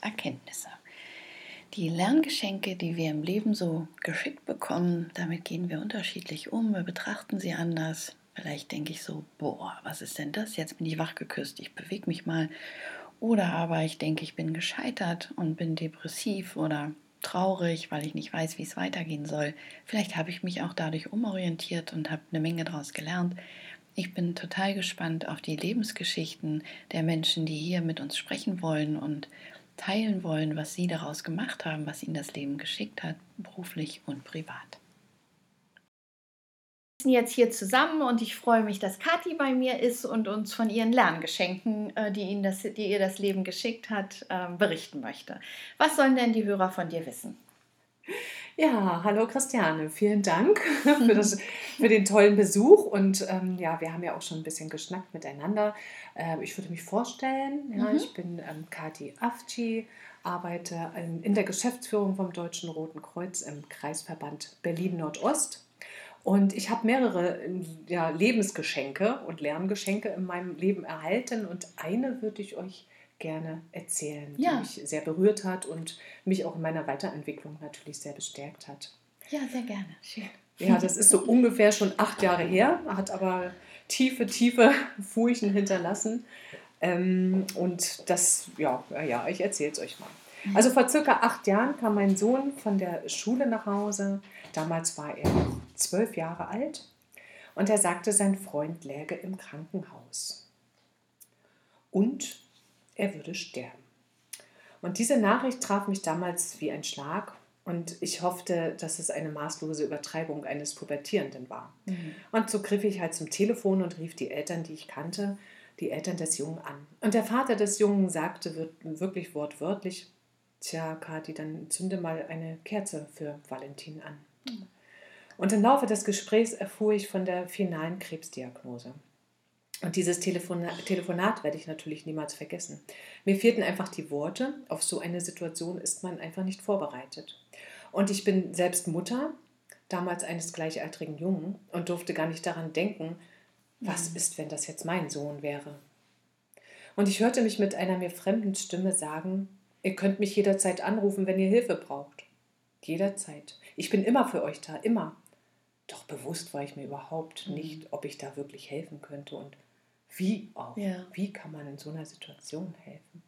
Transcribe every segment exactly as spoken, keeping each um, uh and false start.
Erkenntnisse. Die Lerngeschenke, die wir im Leben so geschickt bekommen, damit gehen wir unterschiedlich um, wir betrachten sie anders. Vielleicht denke ich so, boah, was ist denn das? Jetzt bin ich wachgeküsst, ich bewege mich mal. Oder aber ich denke, ich bin gescheitert und bin depressiv oder traurig, weil ich nicht weiß, wie es weitergehen soll. Vielleicht habe ich mich auch dadurch umorientiert und habe eine Menge daraus gelernt. Ich bin total gespannt auf die Lebensgeschichten der Menschen, die hier mit uns sprechen wollen und teilen wollen, was sie daraus gemacht haben, was ihnen das Leben geschickt hat, beruflich und privat. Wir sind jetzt hier zusammen und ich freue mich, dass Kathi bei mir ist und uns von ihren Lerngeschenken, die, ihnen das, die ihr das Leben geschickt hat, berichten möchte. Was sollen denn die Hörer von dir wissen? Ja, hallo Christiane, vielen Dank für, das, für den tollen Besuch und ähm, ja, wir haben ja auch schon ein bisschen geschnackt miteinander. Ähm, ich würde mich vorstellen, ja, Mhm. ich bin ähm, Kathi Afci, arbeite in, in der Geschäftsführung vom Deutschen Roten Kreuz im Kreisverband Berlin-Nordost. Und ich habe mehrere ja, Lebensgeschenke und Lerngeschenke in meinem Leben erhalten und eine würde ich euch gerne erzählen, Ja. die mich sehr berührt hat und mich auch in meiner Weiterentwicklung natürlich sehr bestärkt hat. Ja, sehr gerne. Schön. Ja, das ist so ungefähr schon acht Jahre her, hat aber tiefe, tiefe Furchen hinterlassen. Ähm, und das, ja, ja, ich erzähle es euch mal. Also vor circa acht Jahren kam mein Sohn von der Schule nach Hause. Damals war er noch zwölf Jahre alt. Und er sagte, sein Freund läge im Krankenhaus. Und er würde sterben. Und diese Nachricht traf mich damals wie ein Schlag. Und ich hoffte, dass es eine maßlose Übertreibung eines Pubertierenden war. Mhm. Und so griff ich halt zum Telefon und rief die Eltern, die ich kannte, die Eltern des Jungen an. Und der Vater des Jungen sagte wirklich wortwörtlich, tja, Kathi, dann zünde mal eine Kerze für Valentin an. Mhm. Und im Laufe des Gesprächs erfuhr ich von der finalen Krebsdiagnose. Und dieses Telefonat, Telefonat werde ich natürlich niemals vergessen. Mir fehlten einfach die Worte. Auf so eine Situation ist man einfach nicht vorbereitet. Und ich bin selbst Mutter, damals eines gleichaltrigen Jungen, und durfte gar nicht daran denken, was ist, wenn das jetzt mein Sohn wäre. Und ich hörte mich mit einer mir fremden Stimme sagen, ihr könnt mich jederzeit anrufen, wenn ihr Hilfe braucht. Jederzeit. Ich bin immer für euch da, immer. Doch bewusst war ich mir überhaupt nicht, ob ich da wirklich helfen könnte und wie auch. Ja. Wie kann man in so einer Situation helfen?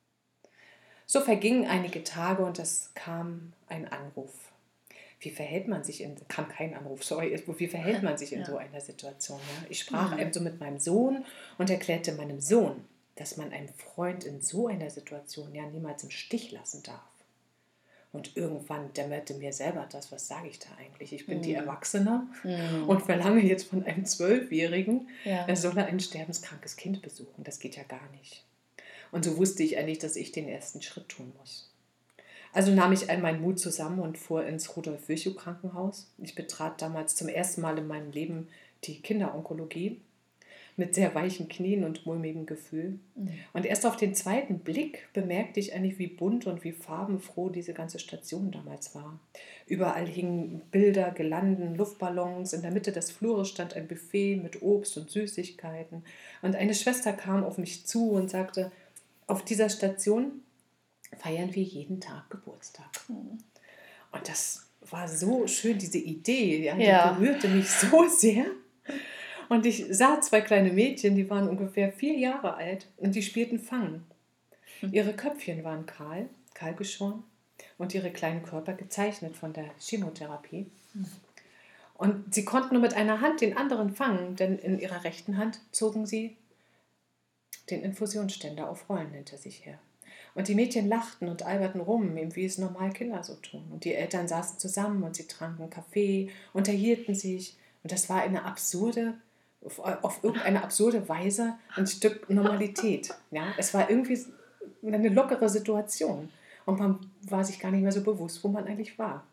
So vergingen einige Tage und es kam ein Anruf. Wie verhält man sich in, kam kein Anruf, sorry, wie verhält man sich in ja. so einer Situation? Ja? Ich sprach mhm. also mit meinem Sohn und erklärte meinem Sohn, dass man einen Freund in so einer Situation ja niemals im Stich lassen darf. Und irgendwann dämmerte mir selber das, was sage ich da eigentlich? Ich bin mm. die Erwachsene mm. und verlange jetzt von einem Zwölfjährigen, ja. er solle ein sterbenskrankes Kind besuchen. Das geht ja gar nicht. Und so wusste ich eigentlich, dass ich den ersten Schritt tun muss. Also nahm ich all meinen Mut zusammen und fuhr ins Rudolf-Virchow-Krankenhaus. Ich betrat damals zum ersten Mal in meinem Leben die Kinderonkologie mit sehr weichen Knien und mulmigem Gefühl. Mhm. Und erst auf den zweiten Blick bemerkte ich eigentlich, wie bunt und wie farbenfroh diese ganze Station damals war. Überall hingen Bilder, Girlanden, Luftballons. In der Mitte des Flures stand ein Buffet mit Obst und Süßigkeiten. Und eine Schwester kam auf mich zu und sagte, auf dieser Station feiern wir jeden Tag Geburtstag. Mhm. Und das war so schön, diese Idee, ja, die ja. berührte mich so sehr. Und ich sah zwei kleine Mädchen, die waren ungefähr vier Jahre alt und die spielten Fangen. Ihre Köpfchen waren kahl, kahl geschoren und ihre kleinen Körper gezeichnet von der Chemotherapie. Und sie konnten nur mit einer Hand den anderen fangen, denn in ihrer rechten Hand zogen sie den Infusionsständer auf Rollen hinter sich her. Und die Mädchen lachten und alberten rum, wie es normal Kinder so tun. Und die Eltern saßen zusammen und sie tranken Kaffee, unterhielten sich. Und das war eine absurde auf irgendeine absurde Weise ein Stück Normalität. Ja? Es war irgendwie eine lockere Situation und man war sich gar nicht mehr so bewusst, wo man eigentlich war.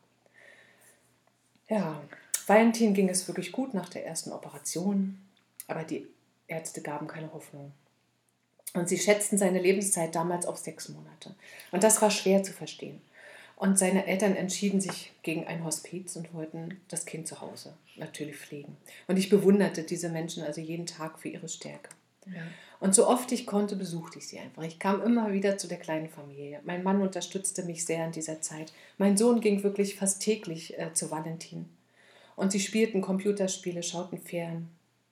Ja, Valentin ging es wirklich gut nach der ersten Operation, aber die Ärzte gaben keine Hoffnung. Und sie schätzten seine Lebenszeit damals auf sechs Monate. Und das war schwer zu verstehen. Und seine Eltern entschieden sich gegen ein Hospiz und wollten das Kind zu Hause natürlich pflegen. Und ich bewunderte diese Menschen also jeden Tag für ihre Stärke. Ja. Und so oft ich konnte, besuchte ich sie einfach. Ich kam immer wieder zu der kleinen Familie. Mein Mann unterstützte mich sehr in dieser Zeit. Mein Sohn ging wirklich fast täglich äh, zu Valentin. Und sie spielten Computerspiele, schauten fern.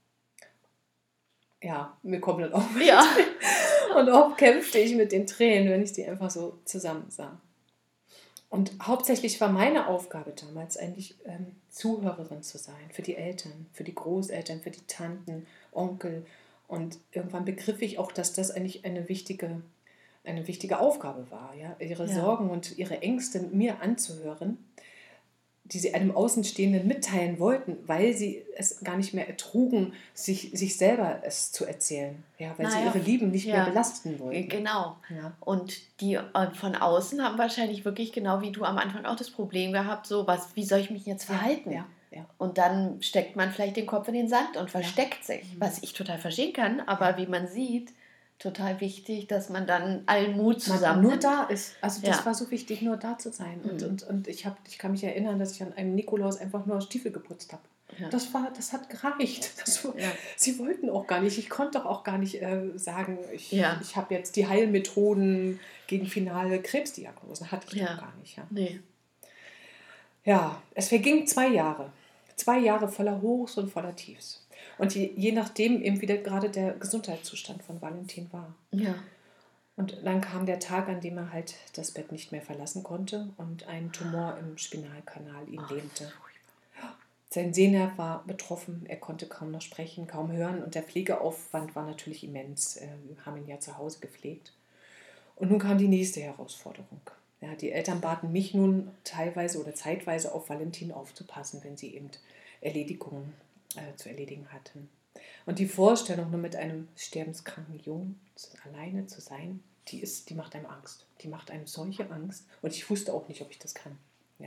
Ja, mir kommt dann auch mit. Ja. Und oft kämpfte ich mit den Tränen, wenn ich die einfach so zusammen sah. Und hauptsächlich war meine Aufgabe damals eigentlich ähm, Zuhörerin zu sein für die Eltern, für die Großeltern, für die Tanten, Onkel. Und irgendwann begriff ich auch, dass das eigentlich eine wichtige, eine wichtige Aufgabe war, ja? Ihre Ja. Sorgen und ihre Ängste mir anzuhören, die sie einem Außenstehenden mitteilen wollten, weil sie es gar nicht mehr ertrugen, sich, sich selber es zu erzählen, ja? Weil Naja, sie ihre Lieben nicht ja, mehr belasten wollten. Genau. Ja. Und die äh, von außen haben wahrscheinlich wirklich, genau wie du am Anfang auch das Problem gehabt, so, was, wie soll ich mich jetzt verhalten? Ja, ja. Und dann steckt man vielleicht den Kopf in den Sand und versteckt sich, Mhm. was ich total verstehen kann, aber wie man sieht, total wichtig, dass man dann allen Mut zusammen nur da ist. Also das Ja. war so wichtig, nur da zu sein. Und, Mhm. und, und ich, hab, ich kann mich erinnern, dass ich an einem Nikolaus einfach nur Stiefel geputzt habe. Ja. Das, war, das hat gereicht. Das war, Ja. Sie wollten auch gar nicht. Ich konnte doch auch gar nicht äh, sagen, ich, Ja. ich habe jetzt die Heilmethoden gegen finale Krebsdiagnosen. Hatte ich Ja. doch gar nicht. Ja. Nee. Ja, es vergingen zwei Jahre. Zwei Jahre voller Hochs und voller Tiefs. Und je, je nachdem eben wieder gerade der Gesundheitszustand von Valentin war. Ja. Und dann kam der Tag, an dem er halt das Bett nicht mehr verlassen konnte und ein Tumor im Spinalkanal ihn lähmte. Sein Sehnerv war betroffen, er konnte kaum noch sprechen, kaum hören und der Pflegeaufwand war natürlich immens. Wir haben ihn ja zu Hause gepflegt. Und nun kam die nächste Herausforderung. Ja, die Eltern baten mich nun teilweise oder zeitweise auf Valentin aufzupassen, wenn sie eben Erledigungen äh, zu erledigen hatten. Und die Vorstellung, nur mit einem sterbenskranken Jungen alleine zu sein, die, ist, die macht einem Angst. Die macht einem solche Angst. Und ich wusste auch nicht, ob ich das kann. Ja.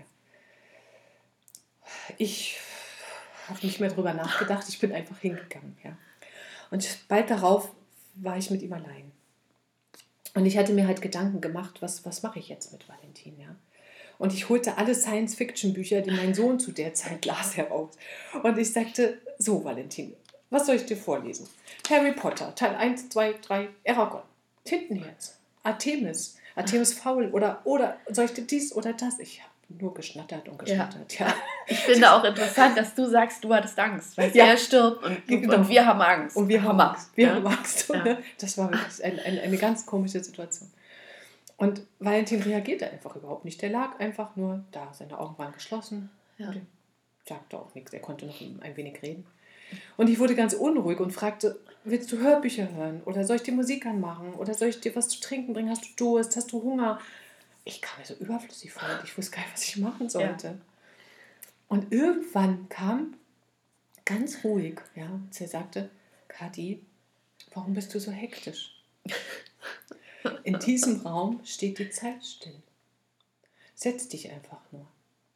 Ich habe nicht mehr darüber nachgedacht. Ich bin einfach hingegangen. Ja. Und bald darauf war ich mit ihm allein. Und ich hatte mir halt Gedanken gemacht, was, was mache ich jetzt mit Valentin, ja? Und ich holte alle Science-Fiction-Bücher, die mein Sohn zu der Zeit las, heraus. Und ich sagte, so Valentin, was soll ich dir vorlesen? Harry Potter, Teil eins, zwei, drei, Eragon, Tintenherz, Artemis, Artemis Fowl oder, oder soll ich dir dies oder das? Ich habe nur geschnattert und geschnattert, ja. ja. Ich finde auch interessant, dass du sagst, du hattest Angst, weil ja. er stirbt und, genau. und wir haben Angst. Und wir haben Hammer. Angst. Wir ja. haben Angst. Ja. Das war wirklich ein, ein, eine ganz komische Situation. Und Valentin reagierte einfach überhaupt nicht. Der lag einfach nur da. Seine Augen waren geschlossen. Ja. Und er sagte auch nichts. Er konnte noch ein wenig reden. Und ich wurde ganz unruhig und fragte, willst du Hörbücher hören? Oder soll ich dir Musik anmachen? Oder soll ich dir was zu trinken bringen? Hast du Durst? Hast du Hunger? Ich kam mir so überflüssig vor und ich wusste gar nicht, was ich machen sollte. Ja. Und irgendwann kam ganz ruhig, ja, und er sagte, Kathi, warum bist du so hektisch? In diesem Raum steht die Zeit still. Setz dich einfach nur.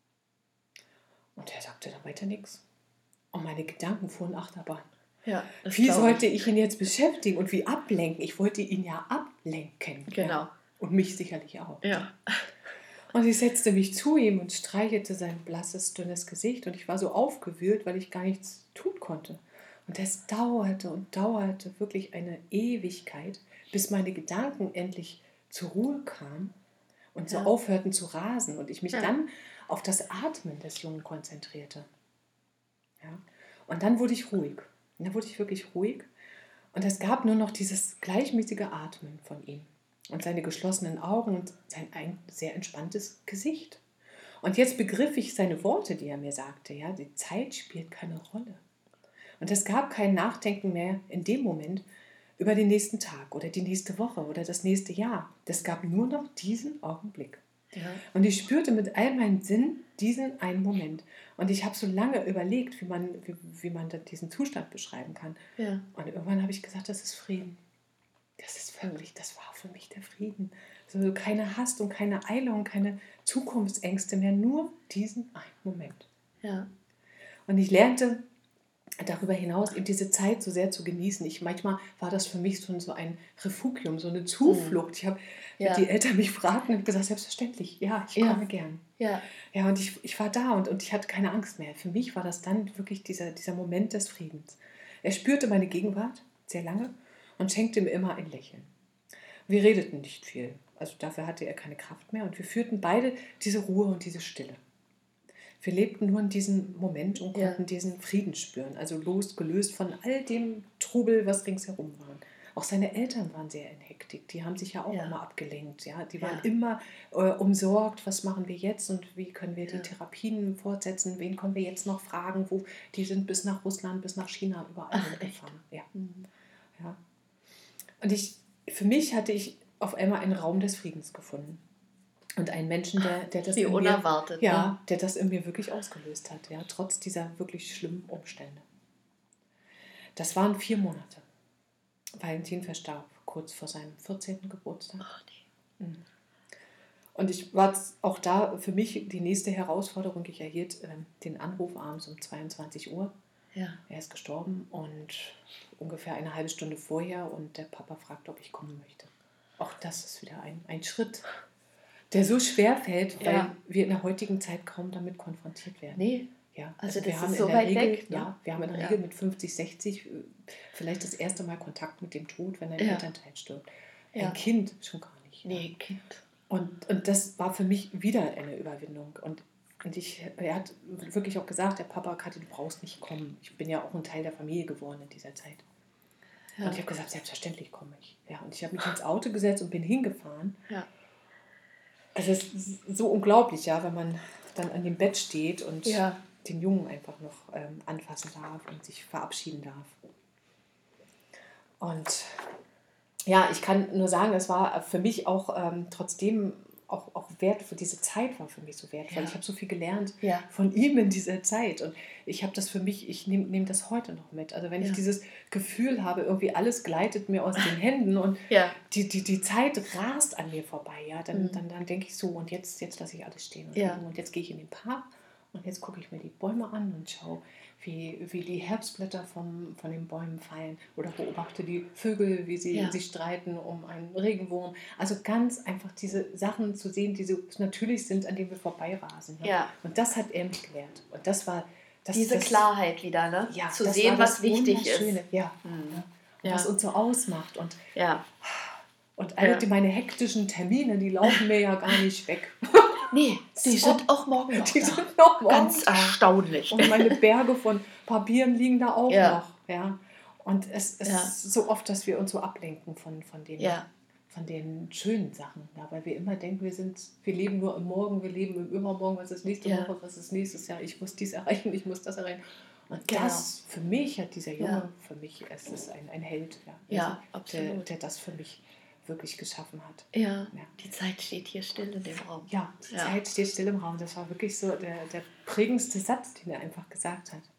Und er sagte dann weiter nichts. Und meine Gedanken fuhren Achterbahn. Ja, wie sollte ich ihn jetzt beschäftigen und wie ablenken? Ich wollte ihn ja ablenken. Genau. Ja. Und mich sicherlich auch. Ja. Und ich setzte mich zu ihm und streichelte sein blasses, dünnes Gesicht. Und ich war so aufgewühlt, weil ich gar nichts tun konnte. Und es dauerte und dauerte wirklich eine Ewigkeit, bis meine Gedanken endlich zur Ruhe kamen und so ja. aufhörten zu rasen. Und ich mich ja. dann auf das Atmen des Jungen konzentrierte. Ja. Und dann wurde ich ruhig. Und dann wurde ich wirklich ruhig. Und es gab nur noch dieses gleichmäßige Atmen von ihm. Und seine geschlossenen Augen und sein ein sehr entspanntes Gesicht. Und jetzt begriff ich seine Worte, die er mir sagte. Ja, die Zeit spielt keine Rolle. Und es gab kein Nachdenken mehr in dem Moment über den nächsten Tag oder die nächste Woche oder das nächste Jahr. Es gab nur noch diesen Augenblick. Ja. Und ich spürte mit all meinem Sinn diesen einen Moment. Und ich habe so lange überlegt, wie man, wie, wie man diesen Zustand beschreiben kann. Ja. Und irgendwann habe ich gesagt, das ist Frieden. Das ist wirklich, das war für mich der Frieden. Also keine Hast und keine Eile und keine Zukunftsängste mehr, nur diesen einen Moment. Ja. Und ich lernte darüber hinaus eben diese Zeit so sehr zu genießen. Ich, manchmal war das für mich so, so ein Refugium, so eine Zuflucht. Ich habe, ja. die Eltern mich fragten und gesagt, selbstverständlich, ja, ich komme ja. gern. Ja. Ja, und ich, ich war da und, und ich hatte keine Angst mehr. Für mich war das dann wirklich dieser, dieser Moment des Friedens. Er spürte meine Gegenwart sehr lange und schenkte mir immer ein Lächeln. Wir redeten nicht viel, also dafür hatte er keine Kraft mehr und wir führten beide diese Ruhe und diese Stille. Wir lebten nur in diesem Moment und konnten ja. diesen Frieden spüren, also losgelöst von all dem Trubel, was ringsherum war. Auch seine Eltern waren sehr in Hektik, die haben sich ja auch ja. immer abgelenkt. Ja? Die waren ja. immer äh, umsorgt, was machen wir jetzt und wie können wir ja. die Therapien fortsetzen, wen können wir jetzt noch fragen, wo die sind bis nach Russland, bis nach China, überall hingefahren. Ja. Mhm. Ja. Und ich, für mich hatte ich auf einmal einen Raum des Friedens gefunden. Und einen Menschen, der, der das Wie in unerwartet, mir, ja, ne? der das in mir wirklich ausgelöst hat, ja, trotz dieser wirklich schlimmen Umstände. Das waren vier Monate. Valentin verstarb kurz vor seinem vierzehnten Geburtstag. Ach, nee. Und ich war auch da für mich die nächste Herausforderung. Ich erhielt äh, den Anruf abends um zweiundzwanzig Uhr. Ja. Er ist gestorben und ungefähr eine halbe Stunde vorher und der Papa fragt, ob ich kommen möchte. Auch das ist wieder ein, ein Schritt, der so schwer fällt, weil ja. wir in der heutigen Zeit kaum damit konfrontiert werden. Nee. Ja, also, also das wir ist haben so in der weit Regel, weg. Ne? Ja, wir haben in der ja. Regel mit fünfzig, sechzig vielleicht das erste Mal Kontakt mit dem Tod, wenn ein ja. Elternteil stirbt. Ein ja. Kind schon gar nicht. Nee, Kind. Und, und das war für mich wieder eine Überwindung. Und, und ich, er hat wirklich auch gesagt, der Papa, Kathi, du brauchst nicht kommen. Ich bin ja auch ein Teil der Familie geworden in dieser Zeit. Ja. Und ich habe gesagt, selbstverständlich komme ich. Ja, und ich habe mich ins Auto gesetzt und bin hingefahren. Ja. Also es ist so unglaublich, ja, wenn man dann an dem Bett steht und ja. den Jungen einfach noch ähm, anfassen darf und sich verabschieden darf. Und ja, ich kann nur sagen, es war für mich auch ähm, trotzdem auch, auch wertvoll, diese Zeit war für mich so wertvoll. Ja. Ich habe so viel gelernt ja. von ihm in dieser Zeit und ich habe das für mich, ich nehme nehm das heute noch mit. Also wenn ja. ich dieses Gefühl habe, irgendwie alles gleitet mir aus den Händen und ja. die, die, die Zeit rast an mir vorbei, ja, dann, mhm. dann, dann denke ich so, und jetzt, jetzt lasse ich alles stehen und ja. liegen und jetzt gehe ich in den Park und jetzt gucke ich mir die Bäume an und schaue, wie, wie die Herbstblätter vom, von den Bäumen fallen oder beobachte die Vögel, wie sie ja. sich streiten um einen Regenwurm. Also ganz einfach diese Sachen zu sehen, die so natürlich sind, an denen wir vorbeirasen. Ne? Ja. Und das hat er mich gelehrt. Und das war das, diese das, Klarheit wieder, ne? Ja, zu sehen, was wichtig ist. Ja. Mhm. Und ja. was uns so ausmacht. Und, ja. und all ja. meine hektischen Termine, die laufen mir ja gar nicht weg. Nee, die so, sind auch morgen noch die da. Sind noch morgen Ganz da. erstaunlich. Und meine Berge von Papieren liegen da auch ja. noch. Ja. Und es ist ja. so oft, dass wir uns so ablenken von, von, den, ja. von den schönen Sachen. Ja, weil wir immer denken, wir, sind, wir leben nur im Morgen, wir leben im Übermorgen, was ist nächste ja. Woche, was ist nächstes Jahr, ich muss dies erreichen, ich muss das erreichen. Und genau. das, für mich hat dieser Junge, ja. für mich ist es ein, ein Held, ja, ja also, absolut. Der, der das für mich wirklich geschaffen hat. Ja. ja, die Zeit steht hier still in dem Raum. Ja, die ja. Zeit steht still im Raum. Das war wirklich so der, der prägendste Satz, den er einfach gesagt hat.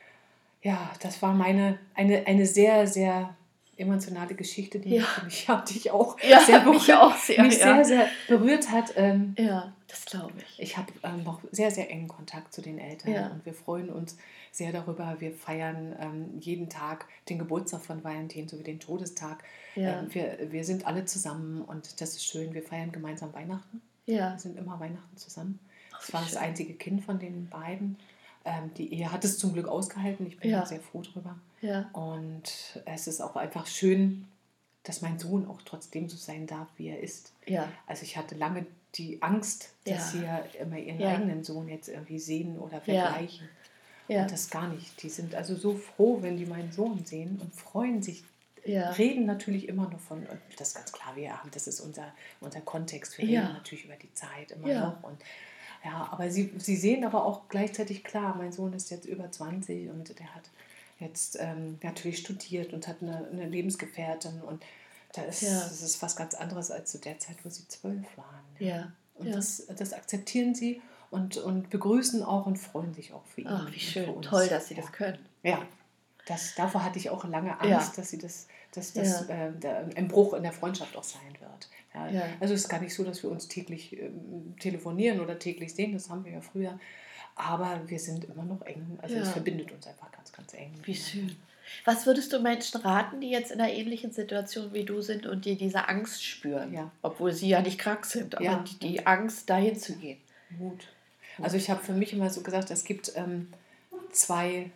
Ja, das war meine, eine, eine sehr, sehr emotionale Geschichte, die ja. mich, ja, dich auch, ja, sehr, berührt, mich auch sehr, mich ja. sehr, sehr berührt hat. Ähm, ja, das glaube ich. Ich habe ähm, noch sehr, sehr engen Kontakt zu den Eltern ja. und wir freuen uns sehr darüber. Wir feiern ähm, jeden Tag den Geburtstag von Valentin sowie den Todestag. Ja. Ähm, wir, wir sind alle zusammen und das ist schön. Wir feiern gemeinsam Weihnachten. Ja. Wir sind immer Weihnachten zusammen. Ach, das war schön. Das einzige Kind von den beiden. Ähm, die Ehe hat es zum Glück ausgehalten. Ich bin ja. da sehr froh drüber. Ja. Und es ist auch einfach schön, dass mein Sohn auch trotzdem so sein darf, wie er ist. Ja. Also ich hatte lange die Angst, dass ja. sie ja immer ihren ja. eigenen Sohn jetzt irgendwie sehen oder vergleichen. Ja. Und das gar nicht. Die sind also so froh, wenn die meinen Sohn sehen und freuen sich. Ja. Reden natürlich immer noch von, und das ist ganz klar, wir haben, das ist unser, unser Kontext. Wir ja. reden natürlich über die Zeit immer ja. noch. Und, ja, aber sie, sie sehen aber auch gleichzeitig klar, mein Sohn ist jetzt über zwanzig und der hat jetzt ähm, natürlich studiert und hat eine, eine Lebensgefährtin und da ist, ja. das ist was ganz anderes als zu der Zeit, wo sie zwölf waren. Ja. Und ja. Das, das akzeptieren sie und, und begrüßen auch und freuen sich auch für ihn. Ach, wie schön. Uns. Toll, dass sie ja. das können. Ja, das, davor hatte ich auch lange Angst, ja. dass sie das, dass das ja. äh, der, ein Bruch in der Freundschaft auch sein wird. Ja. Ja. Also es ist gar nicht so, dass wir uns täglich ähm, telefonieren oder täglich sehen, das haben wir ja früher. Aber wir sind immer noch eng. Also ja. es verbindet uns einfach ganz, ganz eng. Wie schön. Was würdest du Menschen raten, die jetzt in einer ähnlichen Situation wie du sind und die diese Angst spüren? Ja. Obwohl sie ja nicht krank sind, aber ja. die, die Angst, dahin zu gehen. Mut. Also ich habe für mich immer so gesagt, es gibt ähm, zwei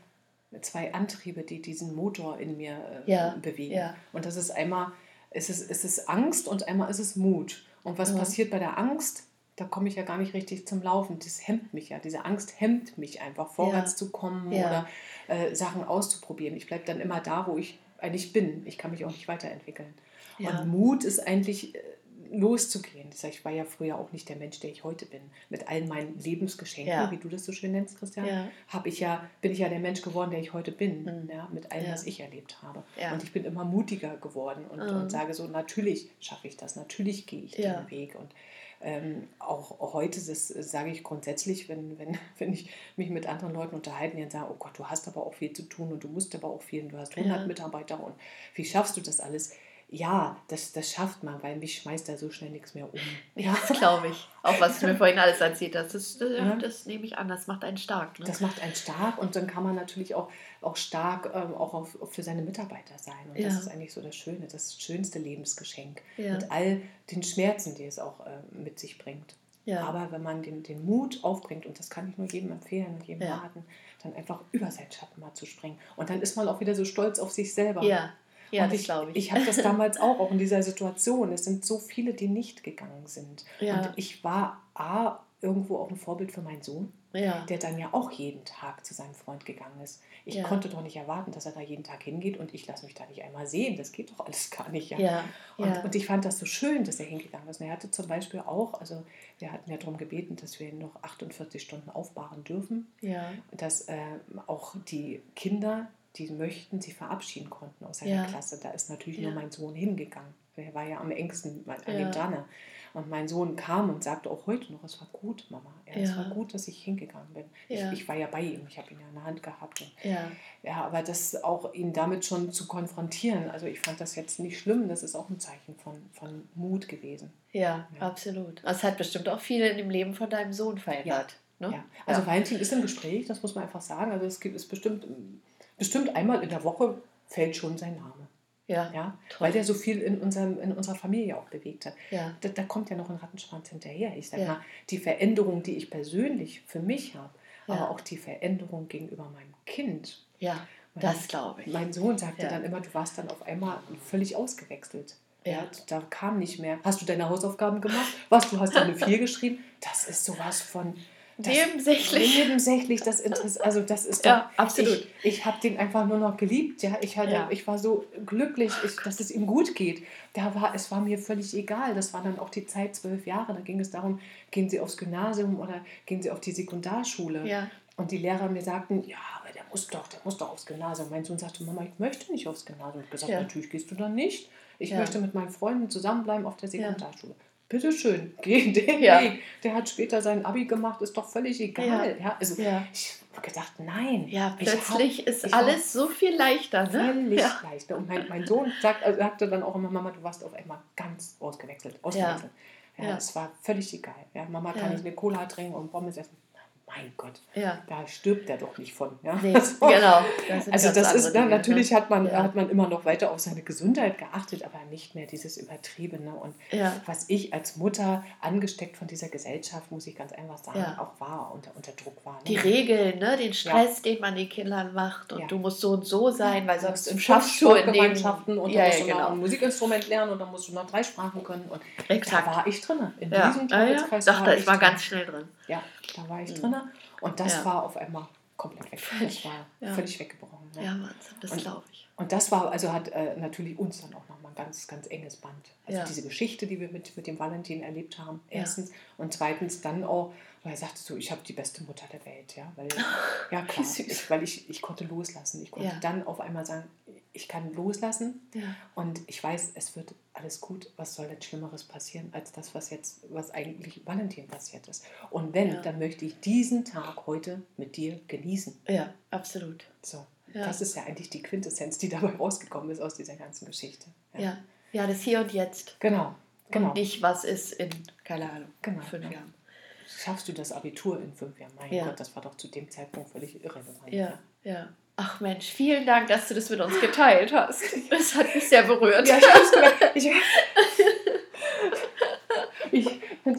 zwei Antriebe, die diesen Motor in mir äh, Ja, bewegen. ja. Und das ist einmal, es ist, es ist Angst und einmal ist es Mut. Und was Mhm. passiert bei der Angst? Da komme ich ja gar nicht richtig zum Laufen. Das hemmt mich ja. Diese Angst hemmt mich einfach, vorwärts Ja. zu kommen Ja. oder äh, Sachen auszuprobieren. Ich bleibe dann immer da, wo ich eigentlich bin. Ich kann mich auch nicht weiterentwickeln. Ja. Und Mut ist eigentlich äh, loszugehen. Das heißt, ich war ja früher auch nicht der Mensch, der ich heute bin. Mit all meinen Lebensgeschenken, Ja. wie du das so schön nennst, Christian, Ja. habe ich ja, bin ich ja der Mensch geworden, der ich heute bin. Mhm. Ja, mit allem, Ja. was ich erlebt habe. Ja. Und ich bin immer mutiger geworden und, Mhm. und sage so, natürlich schaffe ich das, natürlich gehe ich Ja. den Weg. Und ähm, auch, auch heute, das sage ich grundsätzlich, wenn, wenn, wenn ich mich mit anderen Leuten unterhalte, die dann sagen, oh Gott, du hast aber auch viel zu tun und du musst aber auch viel, und du hast hundert Ja. Mitarbeiter und wie schaffst du das alles? Ja, das, das schafft man, weil mich schmeißt da so schnell nichts mehr um. Ja, das glaube ich. Auch was du mir vorhin alles erzählt hast, das, äh, Ja. das nehme ich an, das macht einen stark. Ne? Das macht einen stark und dann kann man natürlich auch, auch stark ähm, auch auf, auf für seine Mitarbeiter sein. Und Ja. das ist eigentlich so das Schöne, das schönste Lebensgeschenk. Ja. Mit all den Schmerzen, die es auch äh, mit sich bringt. Ja. Aber wenn man den, den Mut aufbringt, und das kann ich nur jedem empfehlen und jedem Ja. raten, dann einfach über seinen Schatten mal zu springen. Und dann ist man auch wieder so stolz auf sich selber. Ja, ja, und das ich, glaube ich. ich habe das damals auch, auch in dieser Situation. Es sind so viele, die nicht gegangen sind. Ja. Und ich war A, irgendwo auch ein Vorbild für meinen Sohn, Ja. der dann ja auch jeden Tag zu seinem Freund gegangen ist. Ich Ja. konnte doch nicht erwarten, dass er da jeden Tag hingeht und ich lasse mich da nicht einmal sehen. Das geht doch alles gar nicht. Ja. Ja. Und, Ja. und ich fand das so schön, dass er hingegangen ist. Und er hatte zum Beispiel auch, also wir hatten ja darum gebeten, dass wir ihn noch achtundvierzig Stunden aufbahren dürfen, Ja. dass äh, auch die Kinder, die möchten, sie verabschieden konnten aus seiner Ja. Klasse. Da ist natürlich Ja. nur mein Sohn hingegangen. Er war ja am engsten an Ja. ihm dran. Und mein Sohn kam und sagte auch heute noch, es war gut, Mama. Ja, es Ja. war gut, dass ich hingegangen bin. Ja. Ich, ich war ja bei ihm, ich habe ihn ja in der Hand gehabt. Und Ja. ja, aber das auch ihn damit schon zu konfrontieren, also ich fand das jetzt nicht schlimm, das ist auch ein Zeichen von, von Mut gewesen. Ja, Ja. absolut. Das hat bestimmt auch viel in dem Leben von deinem Sohn verändert. Ne? Ja. Also Ja. Valentin ist im Gespräch, das muss man einfach sagen. Also es gibt es bestimmt, bestimmt einmal in der Woche fällt schon sein Name. Ja. Ja, Toll. weil der so viel in, unserem, in unserer Familie auch bewegt hat. Ja. Da, da kommt ja noch ein Rattenschwanz hinterher. Ich sag Ja. mal, die Veränderung, die ich persönlich für mich habe, Ja. aber auch die Veränderung gegenüber meinem Kind. Ja, das glaube ich. Mein Sohn sagte Ja. dann immer, du warst dann auf einmal völlig ausgewechselt. Ja. Ja, da kam nicht mehr. Hast du deine Hausaufgaben gemacht? Was, du hast eine vier geschrieben? Das ist sowas von... Das, Nebensächlich. Nebensächlich, das interessiert, also das ist doch, Ja, absolut. Ich, ich habe den einfach nur noch geliebt, ja, ich, hatte, Ja. ich war so glücklich, ich, dass es ihm gut geht. Da war, es war mir völlig egal, das war dann auch die Zeit, zwölf Jahre, da ging es darum, gehen Sie aufs Gymnasium oder gehen Sie auf die Sekundarschule? Ja. Und die Lehrer mir sagten, ja, aber der muss doch, der muss doch aufs Gymnasium. Mein Sohn sagte, Mama, ich möchte nicht aufs Gymnasium. Ich habe gesagt, Ja. natürlich gehst du dann nicht. Ich Ja. möchte mit meinen Freunden zusammenbleiben auf der Sekundarschule. Bitte schön, geh den Ja. Weg. Der hat später sein Abi gemacht, ist doch völlig egal. Ja. also Ja. ich habe gedacht, nein. Ja, Ich hab- plötzlich ist ich war alles so viel leichter. Ne? völlig Ja. leichter. Und mein, mein Sohn sagt, also sagte dann auch immer, Mama, du warst auf einmal ganz ausgewechselt. ausgewechselt. Ja. Ja. Es war völlig egal. Ja, Mama, kann Ja. ich eine Cola trinken und Pommes essen? Mein Gott, Ja. da stirbt er doch nicht von. Ja? Nee, Also, genau. Das sind also ganz das andere ist, na, Dinge, natürlich ne? hat, man, Ja. hat man immer noch weiter auf seine Gesundheit geachtet, aber nicht mehr dieses Übertriebene. Und Ja. was ich als Mutter angesteckt von dieser Gesellschaft, muss ich ganz einfach sagen, Ja. auch war, unter, unter Druck war. Ne? Die Regeln, ne? Den Stress, den man den Kindern macht. Und Ja. du musst so und so sein, weil Du sonst musst in schaffst fünf du in dem... Sportgemeinschaften und dann Ja, musst ja, du noch genau. ein Musikinstrument lernen und dann musst du noch drei Sprachen können. Und Exakt. da war ich drin. In Ja, diesem ja, ja. Teufelskreis Doch, war ich ich war drin. ganz schnell drin. Ja, da war ich Mhm. drin. Und das Ja. war auf einmal komplett weg. Völlig, Das war ja. völlig weggebrochen. Ne? Ja, Wahnsinn, das Und- glaube ich. Und das war, also hat äh, natürlich uns dann auch nochmal ein ganz, ganz enges Band. Also Ja. diese Geschichte, die wir mit, mit dem Valentin erlebt haben, Ja. erstens. Und zweitens dann auch, weil er sagte so, ich habe die beste Mutter der Welt. Ja, weil, ja klar, süß. ich, weil ich, ich konnte loslassen. Ich konnte Ja. dann auf einmal sagen, ich kann loslassen Ja. und ich weiß, es wird alles gut. Was soll denn Schlimmeres passieren, als das, was jetzt, was eigentlich Valentin passiert ist. Und wenn, Ja. dann möchte ich diesen Tag heute mit dir genießen. Ja, absolut. So. Ja. Das ist ja eigentlich die Quintessenz, die dabei rausgekommen ist aus dieser ganzen Geschichte. Ja. Ja, das Hier und Jetzt. Genau, genau. Und nicht, was ist in, keine Ahnung, Genau, fünf ja. Jahren. Schaffst du das Abitur in fünf Jahren? Mein Ja. Gott, das war doch zu dem Zeitpunkt völlig irrelevant. Ja, ja. Ach Mensch, vielen Dank, dass du das mit uns geteilt hast. Das hat mich sehr berührt. Ja, ich hab's gemerkt. Ich, ich finde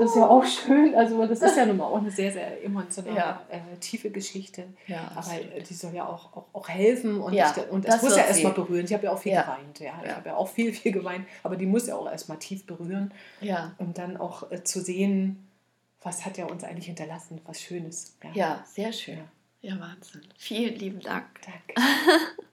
das ist ja auch schön. Also das ist ja nun mal auch eine sehr, sehr emotionale, Ja. äh, tiefe Geschichte. Ja, Aber absolut. äh, die soll ja auch, auch, auch helfen und, Ja, ich, und das es muss wird ja sie. erstmal berühren. Ich habe ja auch viel Ja. geweint. Ja. Ich Ja. habe ja auch viel, viel geweint. Aber die muss ja auch erstmal tief berühren. Ja. Um dann auch äh, zu sehen, was hat er uns eigentlich hinterlassen, was Schönes. Ja, sehr schön. Ja, Wahnsinn. Vielen lieben Dank. Danke.